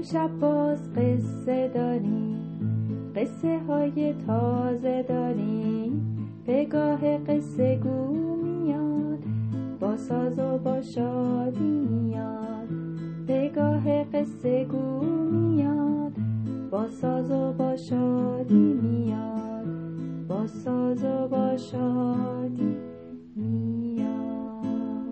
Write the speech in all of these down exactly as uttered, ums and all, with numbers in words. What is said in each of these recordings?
امشب باز قصه داریم، قصه های تازه داریم. پگاه قصه گو میاد، با ساز و با شادی میاد. پگاه قصه گو میاد، با ساز و با شادی میاد. با ساز و با شادی میاد.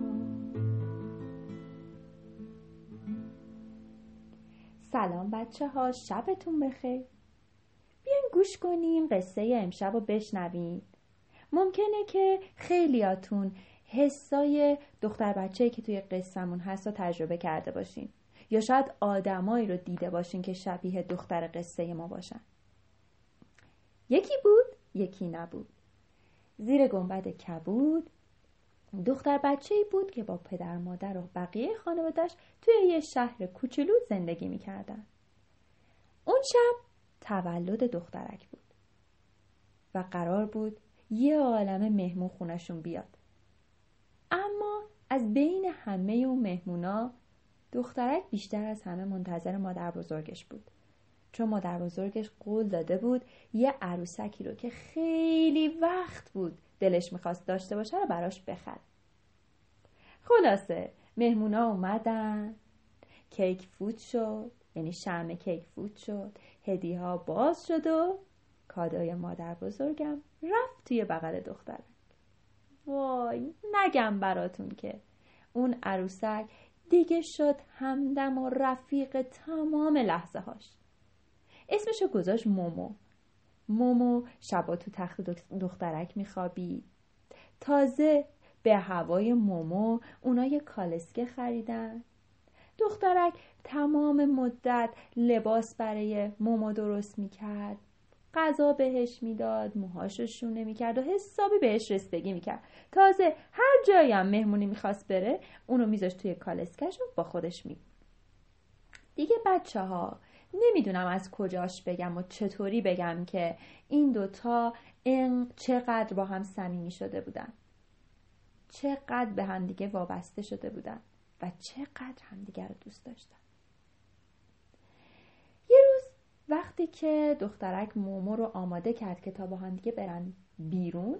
سلام بچه ها، شبتون بخیر. بیاین گوش کنیم قصه امشب رو بشنوید. ممکنه که خیلیاتون حسای دختر بچه‌ای که توی قصه‌مون هست رو تجربه کرده باشین، یا شاید آدمایی رو دیده باشین که شبیه دختر قصه ما باشن. یکی بود، یکی نبود. زیر گنبد کبود دختر بچه‌ای بود که با پدر مادر و بقیه خانواده‌اش توی یه شهر کوچولو زندگی می‌کردن. اون شب تولد دخترک بود و قرار بود یه عالمه مهمون خونشون بیاد. اما از بین همه اون مهمونا دخترک بیشتر از همه منتظر مادر بزرگش بود، چون مادر بزرگش قول داده بود یه عروسکی رو که خیلی وقت بود دلش میخواست داشته باشه رو براش بخره. خلاصه مهمونا اومدن، کیک فوت شد، یعنی شرم کیک فوت شد، هدیه ها باز شد و کادوی مادر بزرگم رفت توی بغل دخترک. وای نگم براتون که اون عروسک دیگه شد همدم و رفیق تمام لحظه هاش. اسمشو گذاشت مومو. مومو شبا تو تخت دخترک میخوابید. تازه به هوای مومو اونا یه کالسکه خریدن. دخترک تمام مدت لباس برای مومو درست میکرد، غذا بهش میداد، موهاشو شونه میکرد و حسابی بهش رسیدگی میکرد. تازه هر جایی هم مهمونی میخواست بره اونو میذاشت توی کالسکه‌ش و با خودش میبرد. دیگه بچه ها نمیدونم از کجاش بگم و چطوری بگم که این دوتا این چقدر با هم صمیمی شده بودن، چقدر به هم دیگه وابسته شده بودن و چقدر همدیگه رو دوست داشتن. یه روز وقتی که دخترک مومو رو آماده کرد که تا با هم دیگه برن بیرون،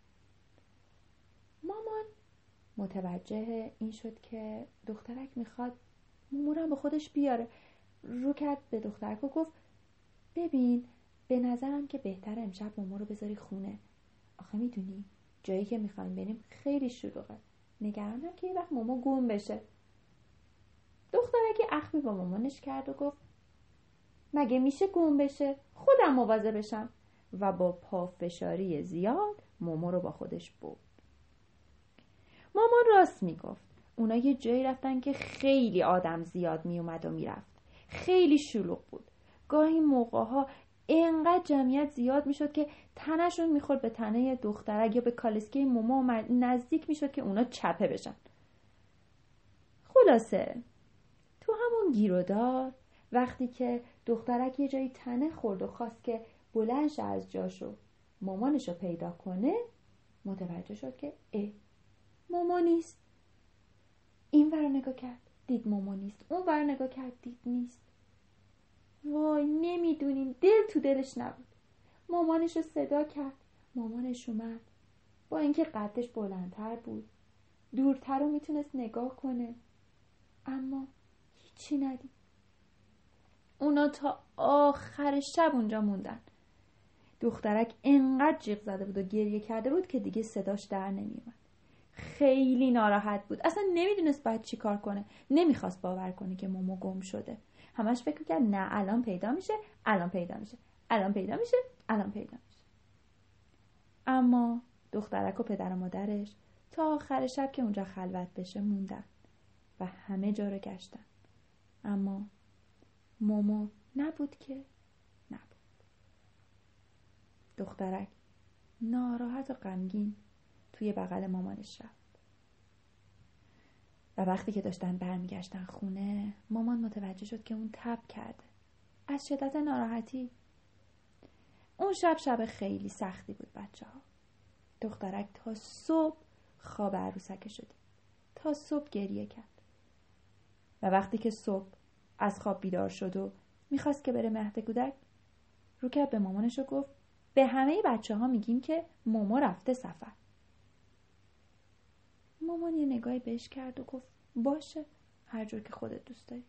مامان متوجه این شد که دخترک میخواد مومو رو با خودش بیاره. رو کرد به دخترک و گفت ببین به نظرم که بهتر امشب مومو رو بذاری خونه. آخه میدونی جایی که میخوایم بریم خیلی شلوغه، نگرانم که یه وقت مومو گم بشه. دخترک اخمی با مامانش کرد و گفت مگه میشه گم بشه؟ خودم مواظبشم. و با پافشاری زیاد مومو رو با خودش برد. مامان راست میگفت. اونا یه جایی رفتن که خیلی آدم زیاد میومد و میرفت. خیلی شلوغ بود. گاهی موقعها اینقدر جمعیت زیاد میشد که تنشون میخورد به تنه دخترک یا به کالسکه مومو و نزدیک میشد که اونا چپه بشن. خلاصه تو همون گیرودار وقتی که دخترک یه جایی تنه خورد و خواست که بلند شه از جاشو مامانشو پیدا کنه، متوجه شد که اه ماما نیست. این ور نگاه کرد دید ماما نیست، اون ور نگاه کرد دید نیست. وای نمیدونیم دل تو دلش نبود. مامانشو صدا کرد، مامانش اومد. با اینکه قدش بلندتر بود، دورتر رو میتونست نگاه کنه، اما هیچی ندید. اونا تا آخر شب اونجا موندن. دخترک انقدر جیغ زده بود و گریه کرده بود که دیگه صداش در نمیومد. خیلی ناراحت بود، اصلا نمیدونست باید چی کار کنه. نمیخواست باور کنه که مومو گم شده. همش فکر کرد نه الان پیدا میشه، الان پیدا میشه، الان پیدا میشه، الان پیدا میشه. اما دخترک و پدر و مادرش تا آخر شب که اونجا خلوت بشه موندن و همه جا رو گشتن، اما مومو نبود که نبود. دخترک ناراحت و غمگین توی بغل مامانش رفت و وقتی که داشتن برمیگشتن خونه، مامان متوجه شد که اون تب کرده از شدت ناراحتی. اون شب شب خیلی سختی بود بچه ها. دخترک تا صبح خواب عروسک شدی، تا صبح گریه کرد و وقتی که صبح از خواب بیدار شد و میخواست که بره مهد کودک، رو کرد به مامانش و گفت به همه بچه ها میگیم که مومو رفته سفر. مامان یه نگاهی بهش کرد و گفت باشه، هر جور که خودت دوست داری.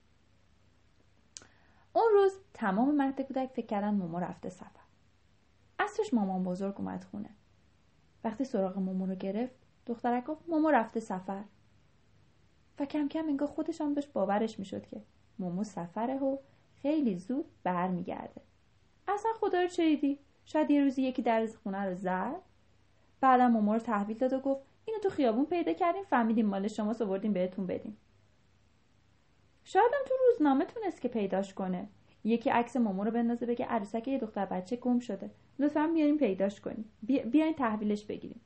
اون روز تمام مهد کودک فکر کردن مومو رفته سفر. عصرش مامان بزرگ اومد خونه. وقتی سراغ مومو رو گرفت، دخترک گفت مومو رفته سفر. و کم کم انگار خودش هم داشت باورش میشد که مومو سفره و خیلی زود برمیگرده. اصلا خدا رو چه دیدی؟ شاید یه روزی یکی در خونه رو زد، بعدم مومو رو تحویل داد و گفت اینو تو خیابون پیدا کردیم، فهمیدیم مال شماست، آوردیم بهتون بدیم. شاید هم تو روزنامه تونست که پیداش کنه، یکی عکس مومو رو بندازه بگه عروسک یه دختر بچه گم شده، لطفاً بیاین پیداش کنیم، بی... بیاین تحویلش بگیریم.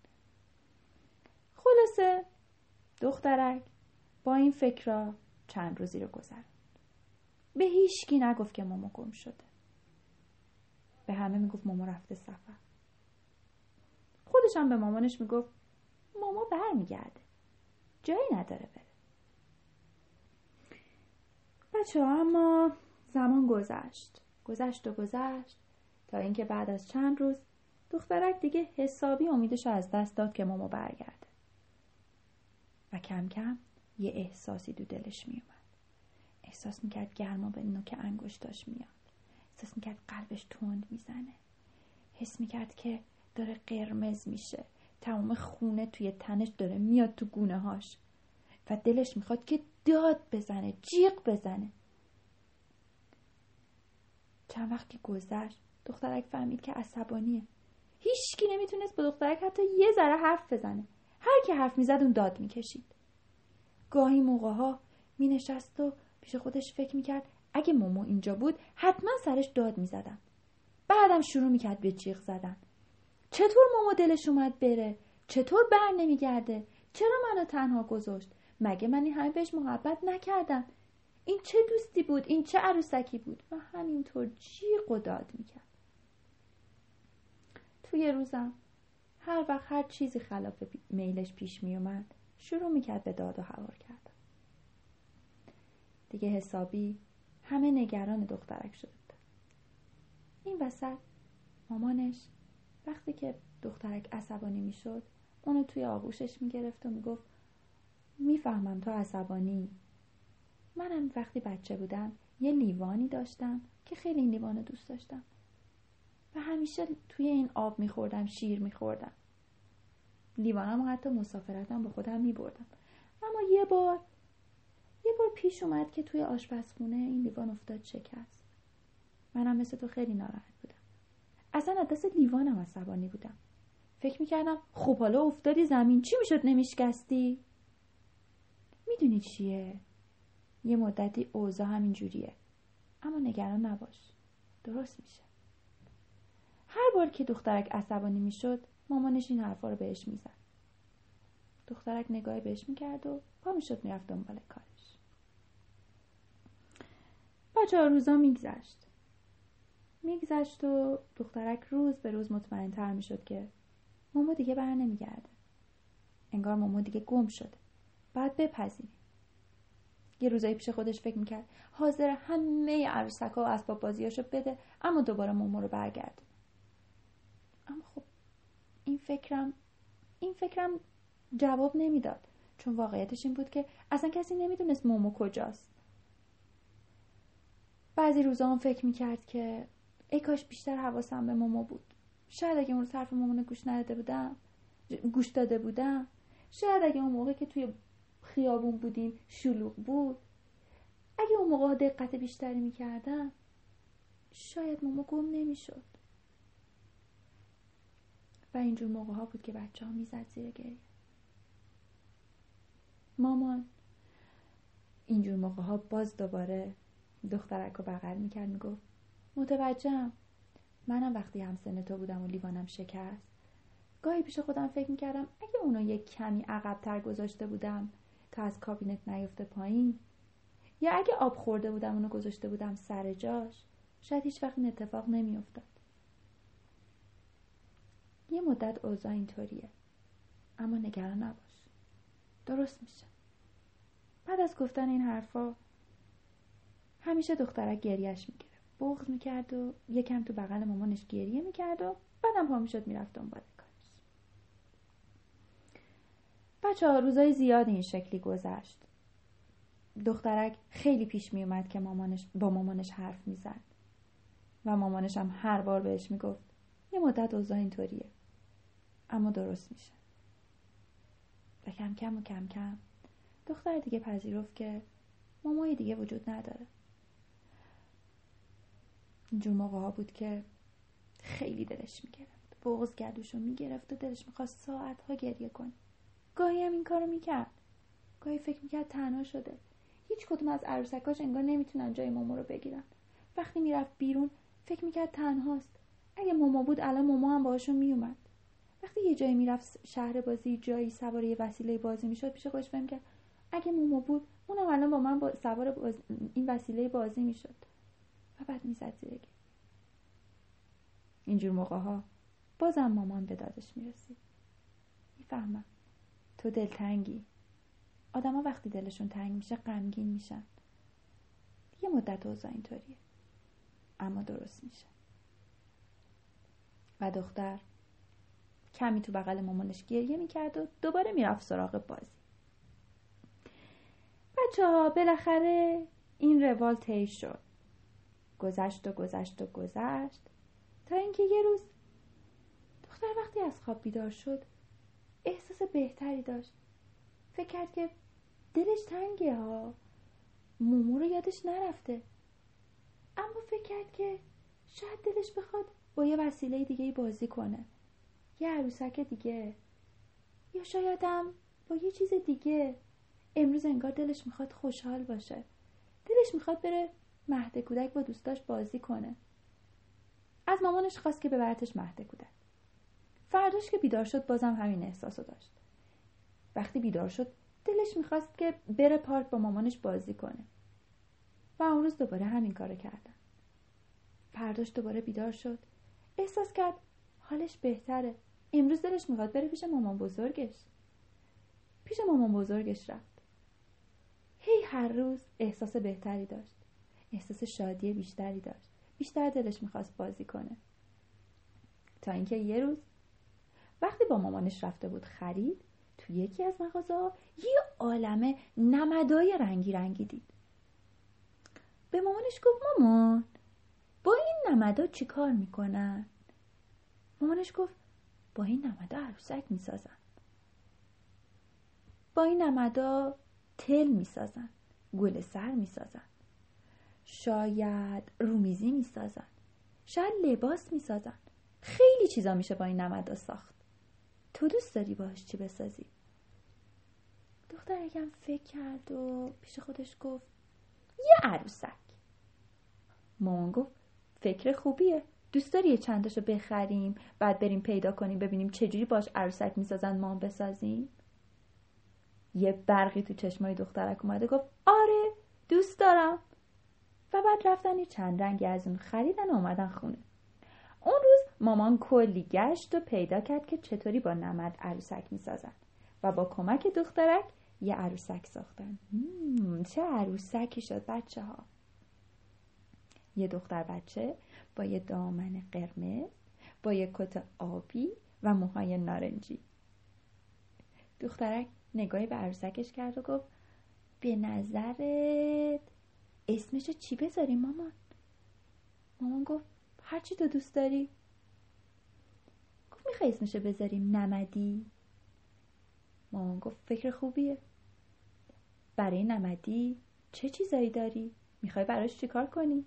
خلاصه دخترک با این فکرها چند روزی رو گذروند. به هیچکی نگفت که مومو گم شده. به همه میگفت مومو رفته سفر. خودش هم به مامانش میگفت مومو برمیگرده، جایی نداره بره. بچه ها اما زمان گذشت گذشت و گذشت تا اینکه بعد از چند روز دخترک دیگه حسابی امیدش رو از دست داد که مومو برگرده و کم کم یه احساسی دو دلش می اومد. احساس میکرد گرما به نوک انگشتاش میاد. احساس میکرد قلبش تند میزنه. حس میکرد که داره قرمز میشه. تمام خونه توی تنش داره میاد تو گونه هاش و دلش میخواد که داد بزنه، جیغ بزنه. چند وقت که گذشت دخترک فهمید که عصبانیه. هیچکی نمیتونست با دخترک حتی یه ذره حرف بزنه. هر کی حرف میزد اون داد میکشید. گاهی موقع ها مینشست و پیش خودش فکر میکرد اگه مومو اینجا بود حتما سرش داد میزدم. بعدم شروع میکرد به جیغ زدن. چطور مومو دلش اومد بره؟ چطور بر نمیگرده؟ چرا منو تنها گذاشت؟ مگه من این همه بهش محبت نکردم؟ این چه دوستی بود؟ این چه عروسکی بود؟ و همینطور جیغ و داد میکرد. توی روزم هر وقت هر چیزی خلاف میلش پیش میومد شروع میکرد به داد و هوار کردن. دیگه حسابی همه نگران دخترک شده بودن. این وسط مامانش وقتی که دخترک عصبانی میشد اونو توی آغوشش میگرفت و میگفت میفهمم تو عصبانی. منم وقتی بچه بودم یه لیوانی داشتم که خیلی این لیوانو دوست داشتم و همیشه توی این آب میخوردم، شیر میخوردم. لیوانم حتی مسافرتم با خودم میبردم. اما یه بار یه بار پیش اومد که توی آشپزخونه این لیوان افتاد شکست. منم مثل تو خیلی ناراحت بودم. اصلا از دست لیوانم عصبانی بودم. فکر میکردم خب حالا افتادی زمین چی میشد نمیشکستی؟ میدونی چیه؟ یه مدتی اوضاع همین جوریه. اما نگران نباش. درست میشه. هر بار که دخترک عصبانی میشد مامانش این حرفا رو بهش میزد. دخترک نگاهی بهش میکرد و پا میشد میرفت دنبال کارش. بچه ها روزا میگذشت. میگذشت و دخترک روز به روز مطمئن تر میشد که مومو دیگه بر نمیگرده. انگار مومو دیگه گم شده. باید بپذیری. یه روزایی پیش خودش فکر میکرد حاضر همه عروسک‌ها و اسباب بازیاشو بده اما دوباره مومو رو برگرده. اما خب این فکرم این فکرم جواب نمیداد، چون واقعیتش این بود که اصلا کسی نمیدونست مومو کجاست. بعضی روزا هم فکر میکرد که ای کاش بیشتر حواسم به مومو بود. شاید اگه اون روز حرف مومو گوش نداده بودم گوش داده بودم شاید اگه اون موقع که توی خیابون بودیم شلوغ بود، اگه اون موقع دقت بیشتری میکردم شاید مومو گم نمیشد. و اینجور موقع ها بود که بچه ها میزد زیر گریه. مامان اینجور موقع ها باز دوباره دخترک رو بغل میکرد میگفت متوجهم، منم وقتی همسن تو بودم و لیوانم شکست گاهی پیش خودم فکر میکردم اگه اونو یک کمی عقب‌تر گذاشته بودم تا از کابینت نیفته پایین، یا اگه آب خورده بودم اونو گذاشته بودم سر جاش، شاید هیچ وقت این اتفاق نمیافتاد. یه مدت اوضاع اینطوریه، اما نگران نباش، درست میشه. بعد از گفتن این حرفا همیشه دخترک گریهش میگرفت، بغض میکرد و یکم تو بغل مامانش گریه میکرد و بعدم پا میشد میرفت دنبال کارش. بچه ها روزای زیاد این شکلی گذشت. دخترک خیلی پیش میومد که مامانش با مامانش حرف میزد و مامانش هم هر بار بهش میگفت یه مدت اوضاع اینطوریه اما درست میشه. و کم کم و کم کم دختر دیگه پذیرفت که مامای دیگه وجود نداره. اینجور موقع ها بود که خیلی دلش میگرفت، بغض گلوشو میگرفت و دلش میخواست ساعت ها گریه کنه. گاهی هم این کارو میکرد، گاهی فکر میکرد تنها شده، هیچ کدوم از عروسکاش انگار نمیتونن جای ماما رو بگیرن. وقتی میرفت بیرون فکر میکرد تنهاست. اگه ماما بود الان ماما هم باهاشون میومد. وقتی یه جایی میرفت شهر بازی، جایی سوار یه وسیله بازی میشد، پیش خودش فکر میکرد اگه ماما بود اونم الان با من با سوار باز... این وسیله بازی میشد. و بعد میزد زیر گریه. اینجور موقع ها بازم مامان به دادش میرسید. میفهمم تو دلتنگی. آدما وقتی دلشون تنگ میشه غمگین میشن. یه مدت اوضاع اینطوریه اما درست میشه. و دختر کمی تو بغل مامانش گریه میکرد و دوباره میرفت سراغ بازی. بچه ها بالاخره این روال طی شد. گذشت و گذشت و گذشت تا اینکه یه روز دختر وقتی از خواب بیدار شد احساس بهتری داشت. فکر کرد که دلش تنگه ها، مومو رو یادش نرفته، اما فکر کرد که شاید دلش بخواد با یه وسیله دیگه بازی کنه، یه عروسک دیگه، یا شاید هم با یه چیز دیگه. امروز انگار دلش میخواد خوشحال باشه، دلش میخواد بره مهد کودک با دوستاش بازی کنه. از مامانش خواست که ببرتش مهد کودک. فرداش که بیدار شد بازم همین احساسو داشت. وقتی بیدار شد دلش میخواست که بره پارک با مامانش بازی کنه و اون روز دوباره همین کارو کردن. فرداش دوباره بیدار شد، احساس کرد حالش بهتره. امروز دلش میخواد بره پیش مامان بزرگش. پیش مامان بزرگش رفت. هی هر روز احساس بهتری داشت، احساس شادی بیشتری داشت، بیشتر دلش میخواست بازی کنه. تا اینکه یه روز وقتی با مامانش رفته بود خرید، تو یکی از مغازه‌ها یه عالمه نمدای رنگی رنگی دید. به مامانش گفت مامان با این نمدا چی کار میکنن؟ مامانش گفت با این نمدا عروسک میسازن، با این نمدا تل میسازن، گل سر میسازن، شاید رومیزی میسازن، شاید لباس میسازن. خیلی چیزا میشه با این نمدا ساخت. تو دوست داری باهاش چی بسازی؟ دختر یکم فکر کرد و پیش خودش گفت یه عروسک. مامان گفت فکر خوبیه، دوست داری یه چند تاشو بخریم بعد بریم پیدا کنیم ببینیم چجوری باش عروسک میسازن ما هم بسازیم؟ یه برقی تو چشمای دخترک اومده، گفت آره دوست دارم. و بعد رفتن یه چند رنگی از اون خریدن و اومدن خونه. اون روز مامان کلی گشت و پیدا کرد که چطوری با نمد عروسک میسازن و با کمک دخترک یه عروسک ساختن. چه عروسکی شد بچه ها. یه دختر بچه با یه دامن قرمز، با یه کت آبی و موهای نارنجی. دخترک نگاهی به عروسکش کرد و گفت به نظرت اسمشو چی بذاریم مامان؟ مامان گفت هرچی تو دوست داری. گفت میخوای اسمشو بذاریم نمدی؟ مامان گفت فکر خوبیه. برای نمدی چه چیزایی داری؟ میخوای براش چی کار کنی؟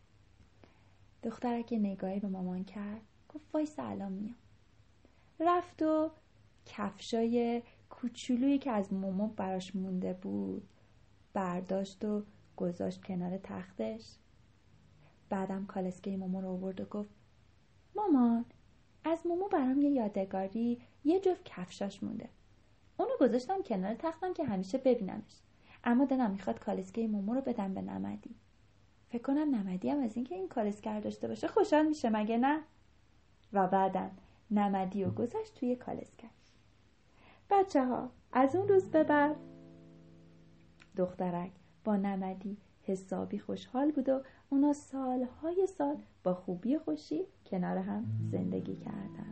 دخترک نگاهی به مامان کرد، گفت وای سلام میام. رفت و کفشای کوچولویی که از مامان براش مونده بود برداشت و گذاشت کنار تختش. بعدم کالسکه مامان رو آورد و گفت مامان از مامان برام یه یادگاری یه جفت کفشاش مونده، اونو گذاشتم کنار تختم که همیشه ببینمش، اما دلم میخواد کالسکه مامان رو بدم به نمدی. فکر کنم نمدی هم از اینکه این کالسکه داشته باشه خوشحال میشه مگه نه؟ و بعدم نمدی رو گذاشت توی کالسکه. بچه ها از اون روز به بعد دخترک با نمدی حسابی خوشحال بود و اونا سالهای سال با خوبی و خوشی کنار هم زندگی کردن.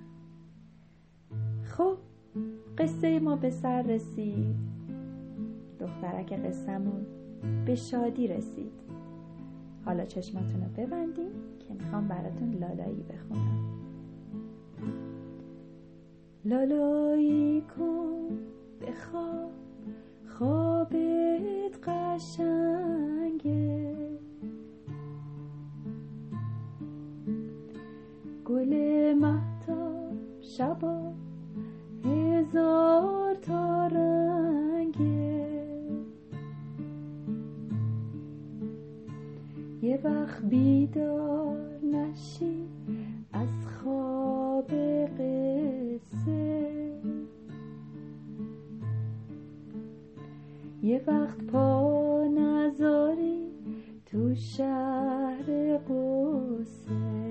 خب قصه ما به سر رسید. دخترک قصه‌مون به شادی رسید. حالا چشماتون رو ببندین که میخوام براتون لالایی بخونم. لالایی کن بخواب، خوابت قشنگه، گل مهتاب شبا هزار تا رنگه، یه وقت بیدار نشی از خواب قصه، یه وقت پا نذاری تو شهر قصه،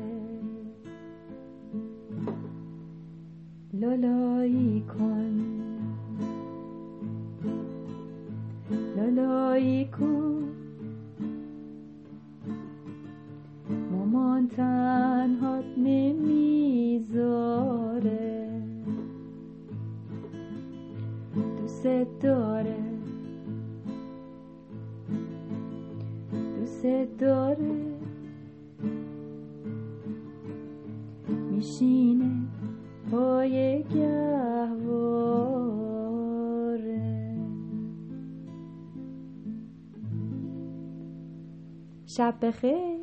لالایی کن، لالایی کن، مامان تنهات نمیذاره، دوست داره، دوست داره، میشینه پای گهواره. شب بخیر.